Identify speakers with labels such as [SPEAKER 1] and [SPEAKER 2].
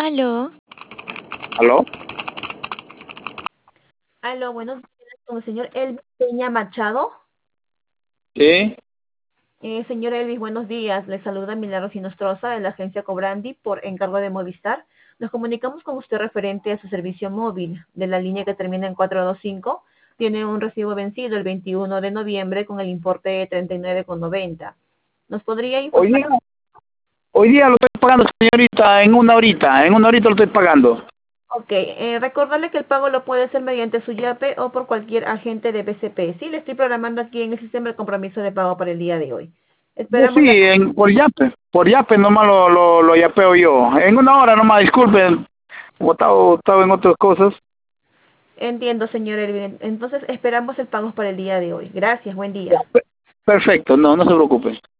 [SPEAKER 1] Aló,
[SPEAKER 2] ¿Aló?
[SPEAKER 3] Aló, buenos días con el señor Elvis Peña Machado.
[SPEAKER 2] Sí.
[SPEAKER 3] Señor Elvis, buenos días. Le saluda Milagros Inostroza de la agencia Cobrandi por encargo de Movistar. Nos comunicamos con usted referente a su servicio móvil de la línea que termina en 425. Tiene un recibo vencido el 21 de noviembre con el importe de 39,90. ¿Nos podría
[SPEAKER 2] Hoy
[SPEAKER 3] informar?
[SPEAKER 2] día, hoy día lo estoy pagando, señorita, en una horita lo estoy pagando.
[SPEAKER 3] Ok, recordarle que el pago lo puede hacer mediante su YAPE o por cualquier agente de BCP. Sí, le estoy programando aquí en el sistema el compromiso de pago para el día de hoy.
[SPEAKER 2] No,
[SPEAKER 3] Esperamos
[SPEAKER 2] sí,
[SPEAKER 3] la...
[SPEAKER 2] por Yape nomás lo yapeo yo. En una hora nomás, disculpen, como estaba en otras cosas.
[SPEAKER 3] Entiendo, señor Elvin. Entonces esperamos el pago para el día de hoy. Gracias, buen
[SPEAKER 2] Ya,
[SPEAKER 3] día.
[SPEAKER 2] perfecto, no se preocupe.